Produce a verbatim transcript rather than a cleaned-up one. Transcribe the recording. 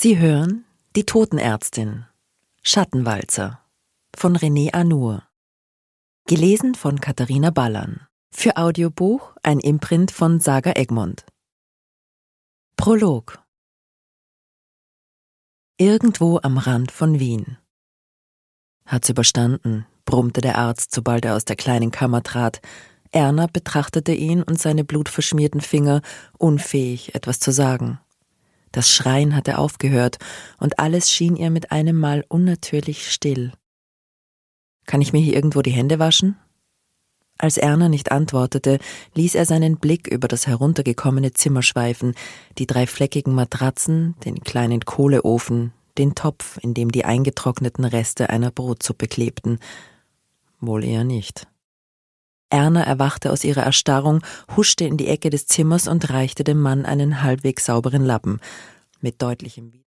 Sie hören Die Totenärztin, Schattenwalzer von René Arnoux. Gelesen von Katharina Ballern. Für Audiobuch ein Imprint von Saga Egmont. Prolog. Irgendwo am Rand von Wien. Hat's überstanden, brummte der Arzt, sobald er aus der kleinen Kammer trat. Erna betrachtete ihn und seine blutverschmierten Finger, unfähig, etwas zu sagen. Das Schreien hatte aufgehört, und alles schien ihr mit einem Mal unnatürlich still. »Kann ich mir hier irgendwo die Hände waschen?« Als Erna nicht antwortete, ließ er seinen Blick über das heruntergekommene Zimmer schweifen, die drei fleckigen Matratzen, den kleinen Kohleofen, den Topf, in dem die eingetrockneten Reste einer Brotsuppe klebten. Wohl eher nicht. Erna erwachte aus ihrer Erstarrung, huschte in die Ecke des Zimmers und reichte dem Mann einen halbwegs sauberen Lappen. Mit deutlichem